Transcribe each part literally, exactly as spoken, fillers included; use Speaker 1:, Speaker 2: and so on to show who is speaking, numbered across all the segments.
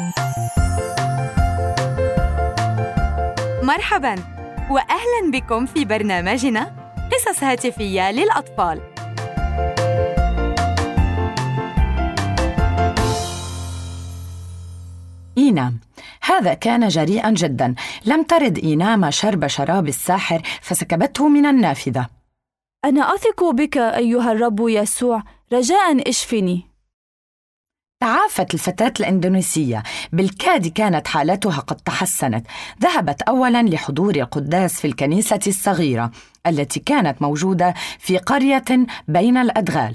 Speaker 1: مرحباً وأهلاً بكم في برنامجنا قصص هاتفية للأطفال.
Speaker 2: إينام. هذا كان جريئاً جداً. لم ترد إينام شرب شراب الساحر فسكبته من النافذة.
Speaker 3: أنا أثق بك أيها الرب يسوع، رجاءً اشفني.
Speaker 2: تعافت الفتاة الإندونيسية، بالكاد كانت حالتها قد تحسنت. ذهبت أولاً لحضور القداس في الكنيسة الصغيرة التي كانت موجودة في قرية بين الأدغال.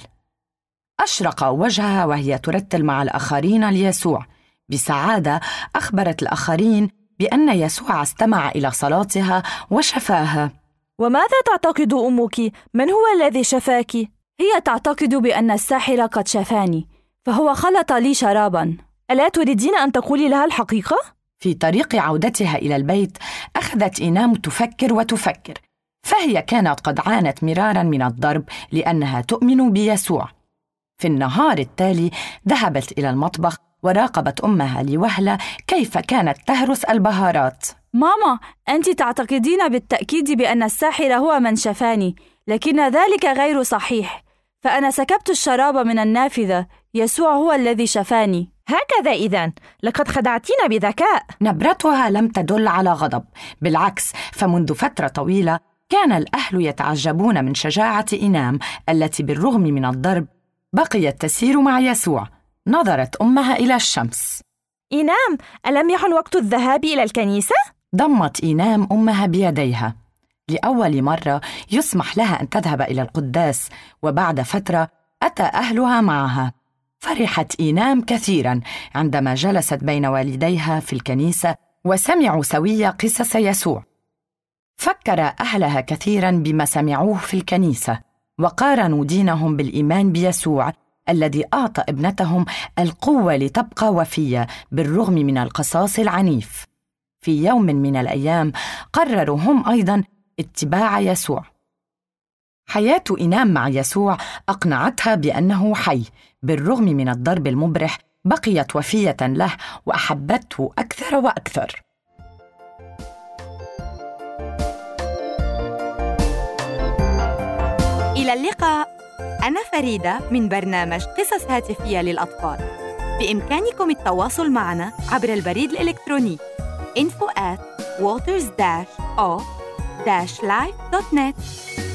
Speaker 2: أشرق وجهها وهي ترتل مع الآخرين ليسوع. بسعادة أخبرت الآخرين بأن يسوع استمع إلى صلاتها وشفاها.
Speaker 3: وماذا تعتقد أمك؟ من هو الذي شفاك؟ هي تعتقد بأن الساحر قد شفاني، فهو خلط لي شراباً. ألا تريدين أن تقولي لها الحقيقة؟
Speaker 2: في طريق عودتها إلى البيت أخذت إينام تفكر وتفكر، فهي كانت قد عانت مراراً من الضرب لأنها تؤمن بيسوع. في النهار التالي ذهبت إلى المطبخ وراقبت أمها لوهلة كيف كانت تهرس البهارات.
Speaker 3: ماما، أنت تعتقدين بالتأكيد بأن الساحر هو من شفاني، لكن ذلك غير صحيح، فأنا سكبت الشراب من النافذة. يسوع هو الذي شفاني.
Speaker 4: هكذا إذن، لقد خدعتينا بذكاء.
Speaker 2: نبرتها لم تدل على غضب، بالعكس، فمنذ فترة طويلة كان الأهل يتعجبون من شجاعة إينام التي بالرغم من الضرب بقيت تسير مع يسوع. نظرت أمها إلى الشمس.
Speaker 4: إينام، ألم يحن وقت الذهاب إلى الكنيسة؟
Speaker 2: ضمت إينام أمها بيديها. لأول مرة يسمح لها أن تذهب إلى القداس، وبعد فترة أتى أهلها معها. فرحت إينام كثيراً عندما جلست بين والديها في الكنيسة وسمعوا سويا قصص يسوع. فكر أهلها كثيراً بما سمعوه في الكنيسة، وقارنوا دينهم بالإيمان بيسوع الذي أعطى ابنتهم القوة لتبقى وفية بالرغم من القصاص العنيف. في يوم من الأيام قرروا هم أيضاً اتباع يسوع. حياة إينام مع يسوع أقنعتها بأنه حي. بالرغم من الضرب المبرح بقيت وفية له وأحبته أكثر وأكثر.
Speaker 1: إلى اللقاء. أنا فريدة من برنامج قصص هاتفية للأطفال. بإمكانكم التواصل معنا عبر البريد الإلكتروني info at waters dash o dash life dot net.